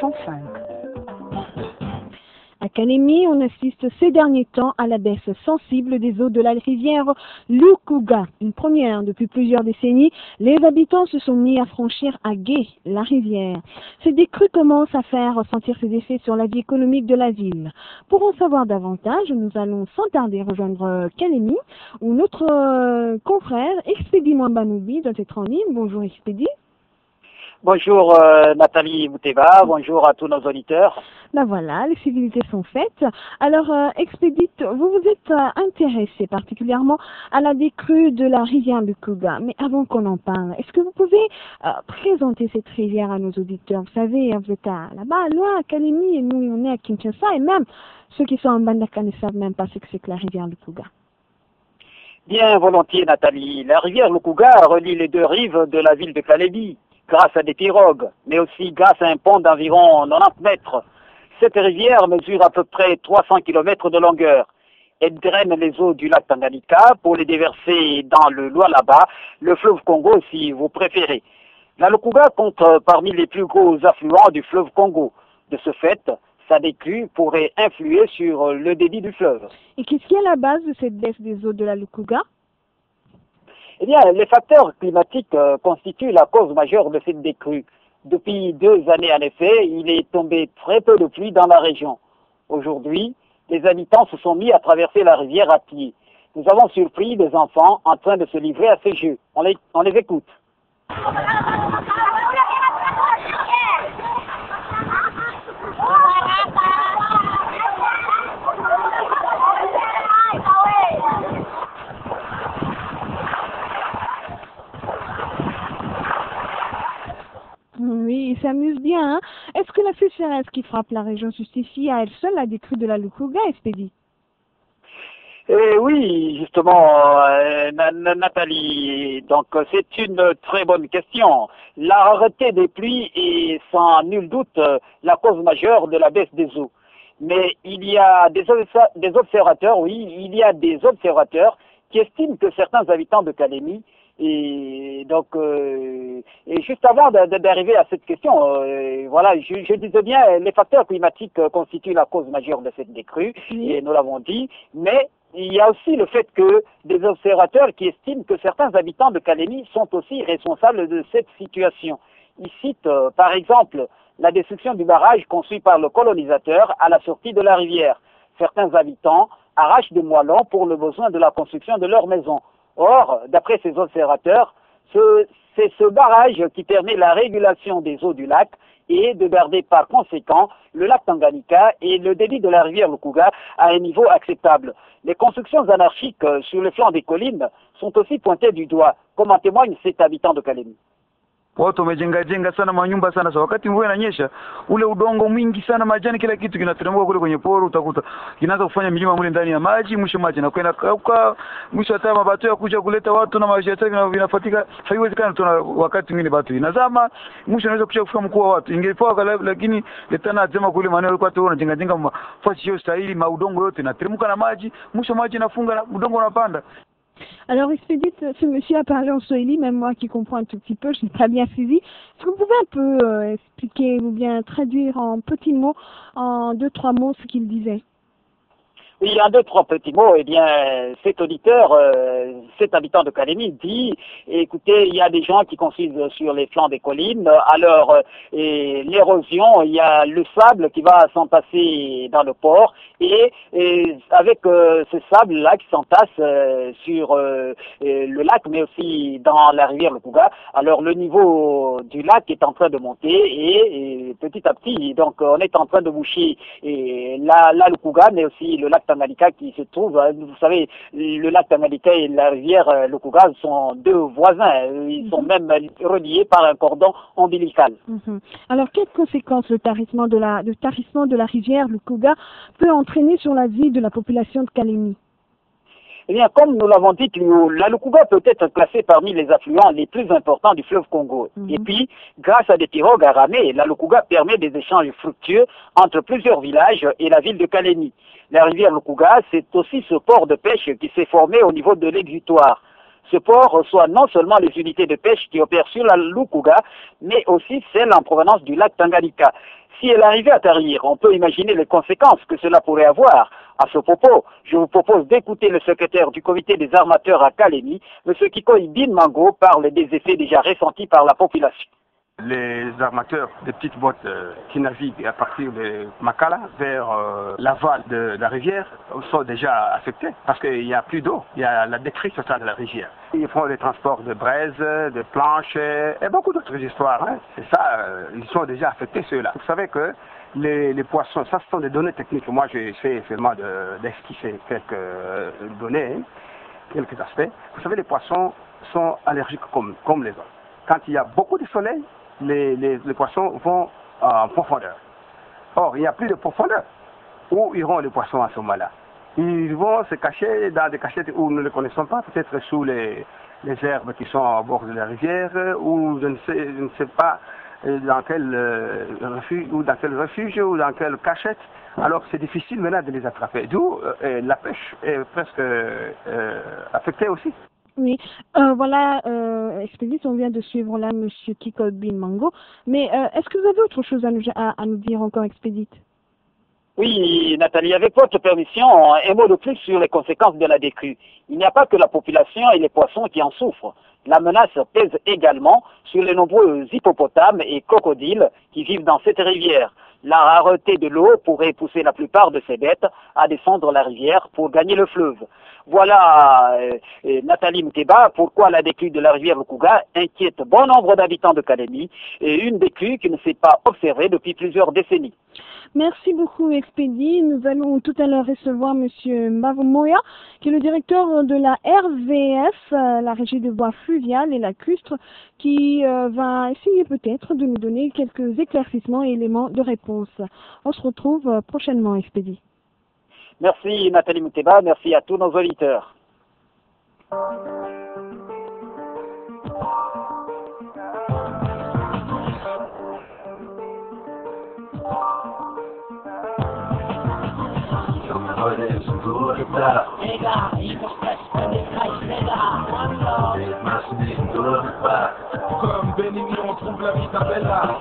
105. À Kalemi, on assiste ces derniers temps à la baisse sensible des eaux de la rivière Lukuga. Une première depuis plusieurs décennies, les habitants se sont mis à franchir à gué la rivière. Ces décrues commencent à faire ressentir ses effets sur la vie économique de la ville. Pour en savoir davantage, nous allons sans tarder rejoindre Kalemi, où notre confrère Expédie Mwambanoubi doit être en ligne. Bonjour Expédie. Bonjour Nathalie Bouteva, bonjour à tous nos auditeurs. Ben voilà, les civilités sont faites. Alors, Expédite, vous vous êtes intéressé particulièrement à la décrue de la rivière Lukuga. Mais avant qu'on en parle, est-ce que vous pouvez présenter cette rivière à nos auditeurs? Vous savez, vous êtes là-bas, loin, à Kalemi, et nous, on est à Kinshasa, et même ceux qui sont en Bandaka ne savent même pas ce que c'est que la rivière Lukuga. Bien volontiers Nathalie, la rivière Lukuga relie les deux rives de la ville de Kalemi, grâce à des pirogues, mais aussi grâce à un pont d'environ 90 mètres. Cette rivière mesure à peu près 300 km de longueur. Elle draine les eaux du lac Tanganyika pour les déverser dans le Lualaba, le fleuve Congo si vous préférez. La Lukuga compte parmi les plus gros affluents du fleuve Congo. De ce fait, sa décrue pourrait influer sur le débit du fleuve. Et qu'est-ce qui est à la base de cette baisse des eaux de la Lukuga? Eh bien, les facteurs climatiques constituent la cause majeure de cette décrue. Depuis 2 années, en effet, il est tombé très peu de pluie dans la région. Aujourd'hui, les habitants se sont mis à traverser la rivière à pied. Nous avons surpris des enfants en train de se livrer à ces jeux. On les écoute. Oui, ils s'amusent bien. Hein? Est-ce que la sécheresse qui frappe la région justifie à elle seule la décrue de la Lukuga, Expédie? Oui, justement, Nathalie, donc c'est une très bonne question. La rareté des pluies est sans nul doute la cause majeure de la baisse des eaux. Mais il y a des observateurs, oui, il y a des observateurs qui estiment que certains habitants de Kalemi et donc, et juste avant d'arriver à cette question, voilà, je disais bien, les facteurs climatiques constituent la cause majeure de cette décrue, et nous l'avons dit, mais il y a aussi le fait que des observateurs qui estiment que certains habitants de Kalemi sont aussi responsables de cette situation. Ils citent, par exemple, la destruction du barrage construit par le colonisateur à la sortie de la rivière. Certains habitants arrachent des moellons pour le besoin de la construction de leur maison. Or, d'après ces observateurs, c'est ce barrage qui permet la régulation des eaux du lac et de garder par conséquent le lac Tanganyika et le débit de la rivière Lukuga à un niveau acceptable. Les constructions anarchiques sur le flanc des collines sont aussi pointées du doigt, comme en témoigne cet habitant de Kalemi. Watu wamejenga sana manyumba sana. So wakati mvua inanyesha, ule udongo mwingi sana, majani, kila kitu kinateremka kule kwenye poro, utakuta kinaanza kufanya milima mule ndani ya maji, mwisho maji na kwenda kauka, mwisho hata mabato ya kuja kuleta watu na maji yake vinafatika. Haiwezekani tuna wakati mwingine watu inazama, mwisho anaweza kufika mkuu wa watu. Ingefaa lakini letana asema kule maana alikuwa tu unajenga mafasi yote stahili, maudongo yote inateremka na maji, mwisho maji inafunga na udongo unapanda. Alors, Expédite, ce monsieur a parlé en swahili, même moi qui comprends un tout petit peu, je n'ai pas bien suivi. Est-ce que vous pouvez un peu expliquer ou bien traduire en petits mots, en 2-3 mots, ce qu'il disait? Oui, en 2-3 petits mots, eh bien, cet auditeur, cet habitant de Kalemi dit, écoutez, il y a des gens qui construisent sur les flancs des collines, alors l'érosion, il y a le sable qui va s'entasser dans le port, et avec ce sable-là qui s'entasse sur le lac, mais aussi dans la rivière Lukuga, alors le niveau du lac est en train de monter, et petit à petit, donc on est en train de boucher la Lukuga, mais aussi le lac Tanganyika qui se trouve, vous savez, le lac Tanganyika et la rivière Lukuga sont 2 voisins, ils sont même reliés par un cordon ombilical. Alors, quelles conséquences le tarissement de la rivière Lukuga peut entraîner sur la vie de la population de Kalemi? Eh bien, comme nous l'avons dit, la Lukuga peut être classée parmi les affluents les plus importants du fleuve Congo. Et puis, grâce à des pirogues à ramer, la Lukuga permet des échanges fructueux entre plusieurs villages et la ville de Kalemi. La rivière Lukuga, c'est aussi ce port de pêche qui s'est formé au niveau de l'exutoire. Ce port reçoit non seulement les unités de pêche qui opèrent sur la Lukuga, mais aussi celles en provenance du lac Tanganyika. Si elle arrivait à tarir, on peut imaginer les conséquences que cela pourrait avoir. À ce propos, je vous propose d'écouter le secrétaire du comité des armateurs à Kalemi, M. Kikoy Bin Mango, parle des effets déjà ressentis par la population. Les armateurs des petites boîtes qui naviguent à partir de Makala vers l'aval de la rivière sont déjà affectés parce qu'il n'y a plus d'eau, il y a la décrue totale de la rivière. Ils font des transports de braises, de planches et beaucoup d'autres histoires. Hein. C'est ça, ils sont déjà affectés ceux-là. Vous savez que les poissons, ça ce sont des données techniques. Moi j'ai fait seulement d'esquisser quelques données, quelques aspects. Vous savez, les poissons sont allergiques comme les autres. Quand il y a beaucoup de soleil, les poissons vont en profondeur. Or, il n'y a plus de profondeur. Où iront les poissons à ce moment-là? Ils vont se cacher dans des cachettes où nous ne les connaissons pas, peut-être sous les herbes qui sont au bord de la rivière, ou je ne sais pas dans quel refuge, ou dans quelle cachette. Alors, c'est difficile maintenant de les attraper. D'où la pêche est presque affectée aussi. Oui, voilà, Expédit, on vient de suivre là M. Kikoy Bin Mango. Mais est-ce que vous avez autre chose à nous dire encore, Expédit? Oui, Nathalie, avec votre permission, un mot de plus sur les conséquences de la décrue. Il n'y a pas que la population et les poissons qui en souffrent. La menace pèse également sur les nombreux hippopotames et crocodiles qui vivent dans cette rivière. La rareté de l'eau pourrait pousser la plupart de ces bêtes à descendre la rivière pour gagner le fleuve. Voilà, Nathalie Mteba, pourquoi la décrue de la rivière Lukuga inquiète bon nombre d'habitants de Kalemi et une décrue qui ne s'est pas observée depuis plusieurs décennies. Merci beaucoup, Expédit. Nous allons tout à l'heure recevoir M. Mbavu-Moya, qui est le directeur de la RVF, la Régie des voies fluviales et lacustres, qui va essayer peut-être de nous donner quelques éclaircissements et éléments de réponse. On se retrouve prochainement, Expédit. Merci Nathalie Mteba, merci à tous nos auditeurs. Comme Benigni, on trouve la vie d'Abella.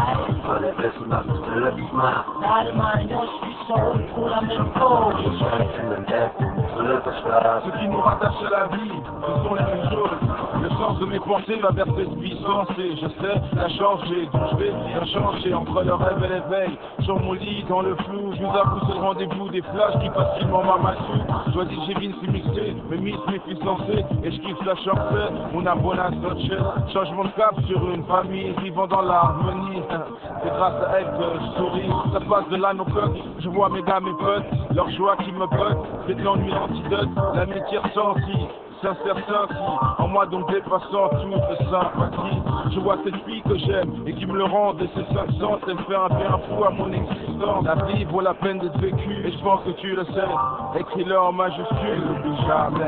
Ce qui nous rattache à la vie, ce sont les mêmes choses. Le sens de mes pensées va vers cette puissance et je sais la changer. D'où je vais la changer entre le rêve et l'éveil. Sur mon lit, dans le flou, je vous avoue, c'est le rendez-vous des flashs qui facilement m'amassent. Choisis, j'ai Vinci mixé, mes miss, mes fils lancés, et je kiffe la chanson, mon abonnement Noche. Changement de cap sur une famille, vivant dans l'harmonie. C'est grâce à elle que je souris, ça passe de là nos coques. Je vois mes gars, mes potes, leur joie qui me pote. C'est de l'ennui l'antidote, l'amitié ressentie. Sincère sensi, en moi donc dépassant toute sympathie. Je vois cette fille que j'aime et qui me le rend de ses 500. Elle fait un bien fou à mon existence. La vie vaut la peine d'être vécue et je pense que tu le sais. Écris-le en majuscule, n'oublie jamais.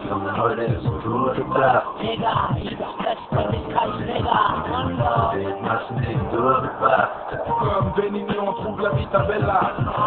Comme Benigni, on trouve la vie d'Abella.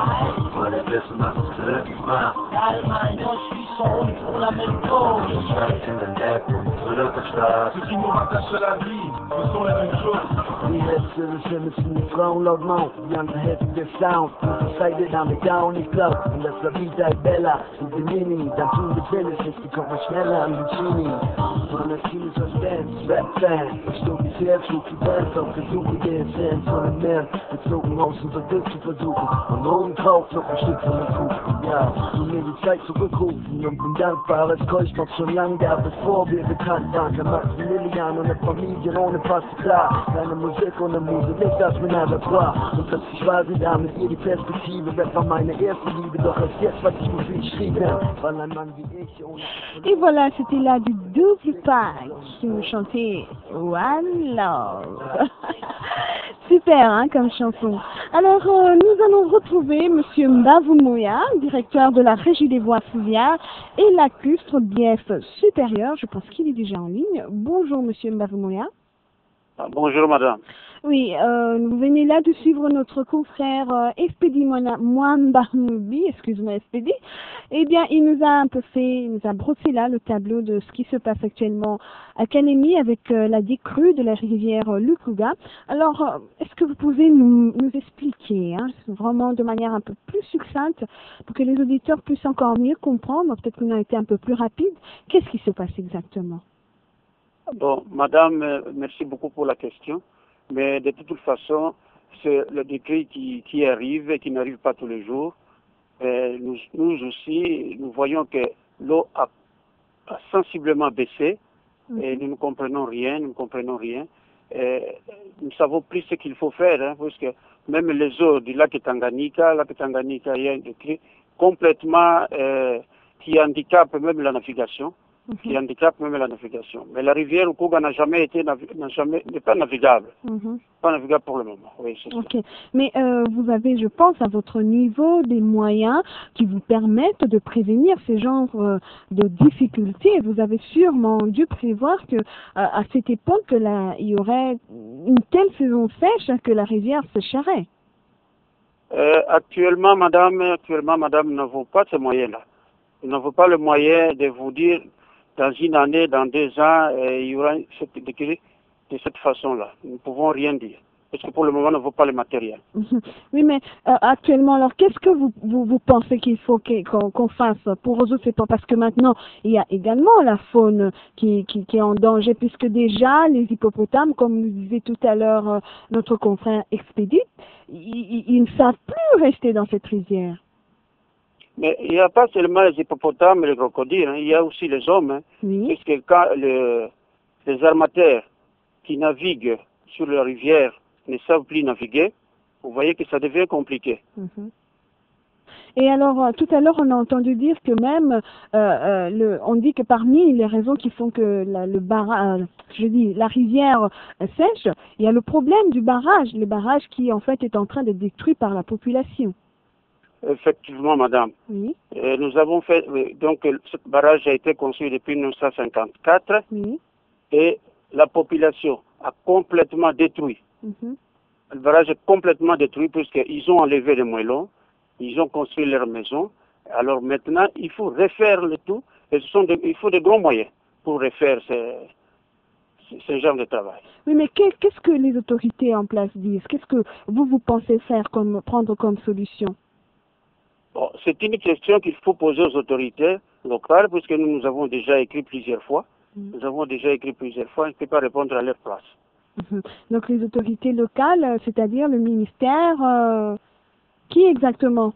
Ce qui nous rattache à la vie, ce sont les mêmes choses. We had citizens in the throne of Mount, young head to the sound, excited on the down the club, und das la vida è bella, und die Mini, dann tun die Welle, sich die kommen schneller an die Chini. Von der Kiel so Dance, Rap-Fan, ich stuf die Herz, schlug die Dance auf, versuche den Fans von den Männern, gezogen aus und versucht zu versuchen, und oben drauf noch ein Stück von der Kuchen, ja, du mir die Zeit zurückrufen, und bin dankbar, als Keusch noch schon lange da, bevor wir bekannt waren, da macht Lilian und eine Familie ohne fast klar, deine Musik und eine Muse, nicht das mir nada war, und plötzlich war sie da mit ihr die Perspektive, Rap war meine erste Liebe, doch erst jetzt, was ich Musik schrieb, weil ein Mann wie ich ohne... Et voilà, c'était là du Double Pack qui nous chantait One Love. Super, hein, comme chanson. Alors, nous allons retrouver Monsieur Mbavu-Moya, directeur de la Régie des voies fluviales et lacustres BF supérieur. Je pense qu'il est déjà en ligne. Bonjour, Monsieur Mbavu-Moya. Bonjour, madame. Oui, vous venez là de suivre notre confrère Espedi Mwamba Moubi, excuse-moi Espedi. Eh bien, il nous a il nous a brossé là le tableau de ce qui se passe actuellement à Kalemi avec la décrue de la rivière Lukuga. Alors, est-ce que vous pouvez nous expliquer, hein, vraiment de manière un peu plus succincte, pour que les auditeurs puissent encore mieux comprendre, peut-être qu'on a été un peu plus rapide, qu'est-ce qui se passe exactement? Bon, madame, merci beaucoup pour la question. Mais de toute façon, c'est le décret qui arrive et qui n'arrive pas tous les jours. Et nous aussi, nous voyons que l'eau a sensiblement baissé et nous ne comprenons rien, Et nous savons plus ce qu'il faut faire, hein, parce que même les eaux du lac Tanganyika, il y a un décret complètement qui handicape même la navigation. Mais la rivière Rukuga n'est pas navigable. Pas navigable pour le moment. Oui, c'est ça. Mais vous avez, je pense, à votre niveau, des moyens qui vous permettent de prévenir ces genres de difficultés. Vous avez sûrement dû prévoir que à cette époque, il y aurait une telle saison sèche que la rivière sécherait. Actuellement, madame, nous n'avons pas ce moyen-là. Nous n'avons pas le moyen de vous dire dans une année, dans 2 ans, il y aura cette décret de cette façon-là. Nous ne pouvons rien dire. Parce que pour le moment, nous n'avons pas le matériel. Oui, mais actuellement, alors, qu'est-ce que vous pensez qu'il faut qu'on fasse pour résoudre ces problèmes? Parce que maintenant, il y a également la faune qui est en danger, puisque déjà, les hippopotames, comme nous disait tout à l'heure notre confrère Expédite, ils ne savent plus rester dans cette rivière. Mais il n'y a pas seulement les hippopotames et les crocodiles, hein, il y a aussi les hommes. Hein, oui. Parce que quand les armateurs qui naviguent sur la rivière ne savent plus naviguer, vous voyez que ça devient compliqué. Et alors, tout à l'heure, on a entendu dire que même, on dit que parmi les raisons qui font que la rivière sèche, il y a le problème du barrage, le barrage qui en fait est en train d'être détruit par la population. Effectivement, madame. Oui. Nous avons fait, donc, ce barrage a été construit depuis 1954 oui. Et la population a complètement détruit. Le barrage est complètement détruit puisqu'ils ont enlevé les moellons, ils ont construit leur maison. Alors maintenant, il faut refaire le tout et il faut de grands moyens pour refaire ce genre de travail. Oui, mais qu'est-ce que les autorités en place disent? Qu'est-ce que vous pensez prendre comme solution? Bon, c'est une question qu'il faut poser aux autorités locales, puisque nous avons déjà écrit plusieurs fois. Je ne peux pas répondre à leur place. Donc les autorités locales, c'est-à-dire le ministère, qui exactement?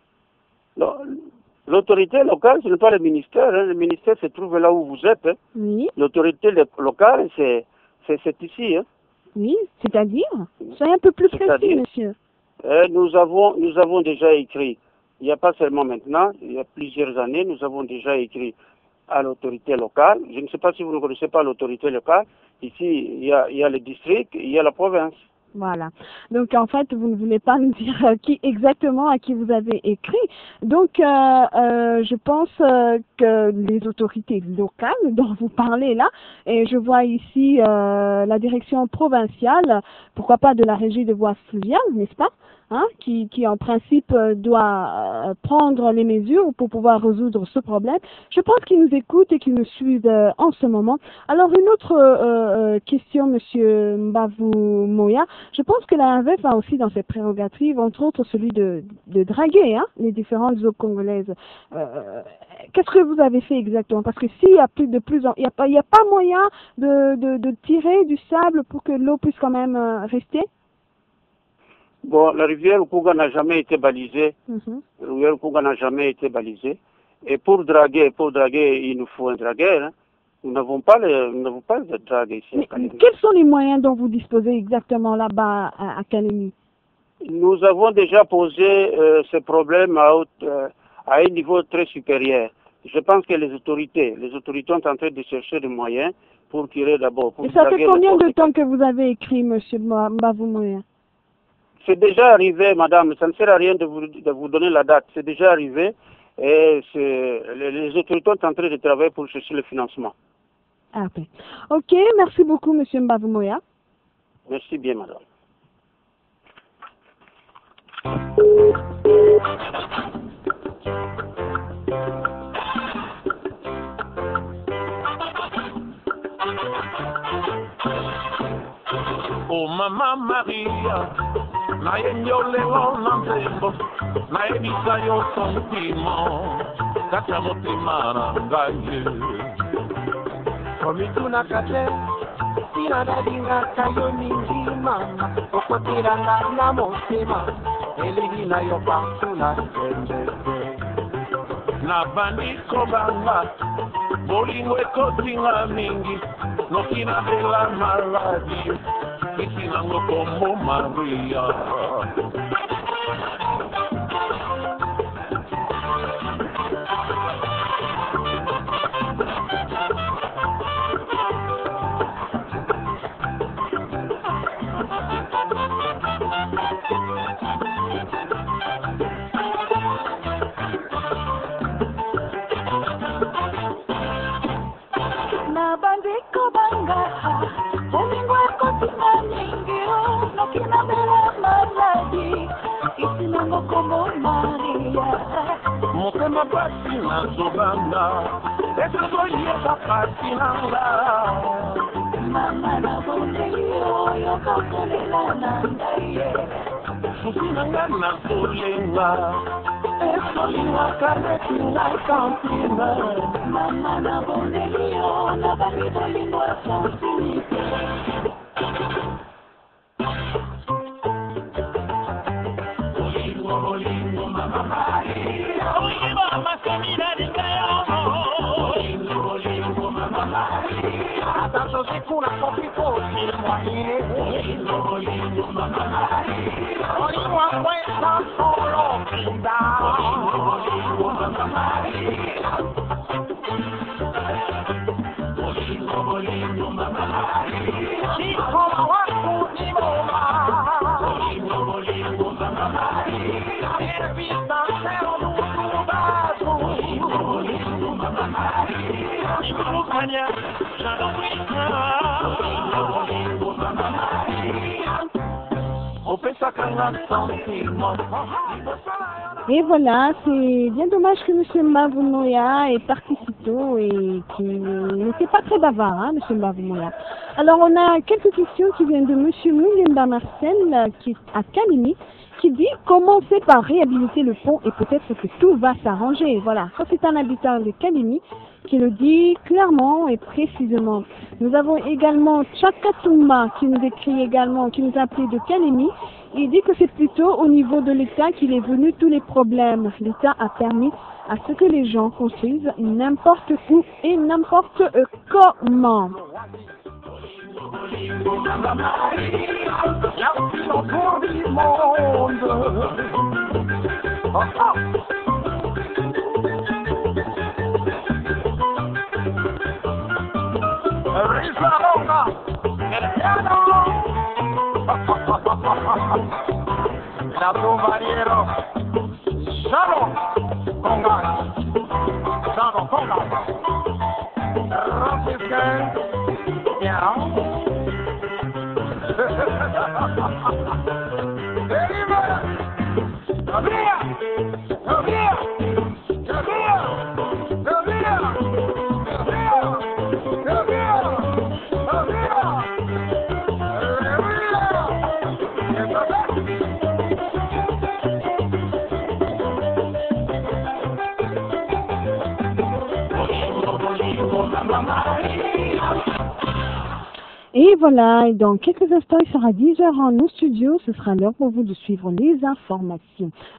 L'autorité locale, ce n'est pas le ministère. Hein. Le ministère se trouve là où vous êtes. Hein. Oui. L'autorité locale, c'est ici. Hein. Oui, c'est-à-dire? Soyez un peu plus précis, monsieur. Nous avons déjà écrit. Il n'y a pas seulement maintenant, il y a plusieurs années, nous avons déjà écrit à l'autorité locale. Je ne sais pas si vous ne connaissez pas l'autorité locale. Ici, il y a le district, il y a la province. Voilà. Donc, en fait, vous ne voulez pas nous dire à qui vous avez écrit. Donc, je pense que les autorités locales dont vous parlez là, et je vois ici la direction provinciale, pourquoi pas de la régie de voies fluviales, n'est-ce pas? Hein, qui en principe doit prendre les mesures pour pouvoir résoudre ce problème. Je pense qu'ils nous écoutent et qu'ils nous suivent en ce moment. Alors une autre question, Monsieur Mbavou Moya. Je pense que la AVF a aussi dans ses prérogatives, entre autres celui de draguer les différentes eaux congolaises. Qu'est-ce que vous avez fait exactement? Parce que s'il y a il n'y a pas moyen de tirer du sable pour que l'eau puisse quand même rester? Bon, la rivière Rukuga n'a jamais été balisée. La rivière Rukuga n'a jamais été balisée. Et pour draguer, il nous faut un dragueur. Hein. Nous n'avons pas de drague ici à Kalemi. Quels sont les moyens dont vous disposez exactement là-bas à Kalemi? Nous avons déjà posé ce problème à un niveau très supérieur. Je pense que les autorités sont en train de chercher des moyens pour tirer d'abord. Et ça fait combien de temps que vous avez écrit, Monsieur Mbavou Moya? C'est déjà arrivé, madame. Ça ne sert à rien de vous donner la date. C'est déjà arrivé et les autorités sont en train de travailler pour chercher le financement. Ah, ok, merci beaucoup, Monsieur Mbavou Moya. Merci bien, madame. Oh Mama Maria, na yenyole ona nzembo, na ebisa yo sentimo, kata motema na ngai. Komituna kate, tina dadinga kayo mingi mama, okotiranga na motema, eligi na yo pantuna sendebe. Na bandiko banga, bolingo ekotinga mingi, nokina bela maladi. Isinango como Maria. Na bandiko banga, bolingo ekotinga mingi, nokina bela maladi. Isinango como Maria. Motema pasi na zobanga, esa soyeza pasi nanga. Mama na bondelio, yo kakolela na ndaye. Susinanga na solenga, esolinga karetinga kampina. Mama na bondelio, na bali bolingo sensibilité. Bolingo Mama Maria, oye mama semina de cayo. Bolingo Mama Maria, Tanto si kuna kopiko si mwahine. bolingo Mama Maria, Olingo akwesa solo kinda. bolingo Mama Maria, bolingo Mama Maria, Si koma waku ni moma. bolingo Mama Maria, Ervisa sero nuku bazu. bolingo Mama Maria, Ibrukanya, Janokwika, bolingo Mama Maria, Opesa kanga sentiment. Et voilà, c'est bien dommage que M. Mbavoumoya est parti si tôt et qu'il n'était pas très bavard, hein, M. Mbavoumoya. Alors, on a quelques questions qui viennent de M. Moulemba Marcel, qui est à Kalimi, qui dit commencer par réhabiliter le pont et peut-être que tout va s'arranger. Voilà, ça c'est un habitant de Kalimi qui le dit clairement et précisément. Nous avons également Chakatouma qui nous écrit également, qui nous a appelé de Kalimi. Il dit que c'est plutôt au niveau de l'État qu'il est venu tous les problèmes. L'État a permis à ce que les gens construisent n'importe où et n'importe comment. La Bovariero, Shalom, Congas, Shalom, Congas, Franciscan, yeah. Et voilà, et dans quelques instants, il sera 10h en nos studios. Ce sera l'heure pour vous de suivre les informations.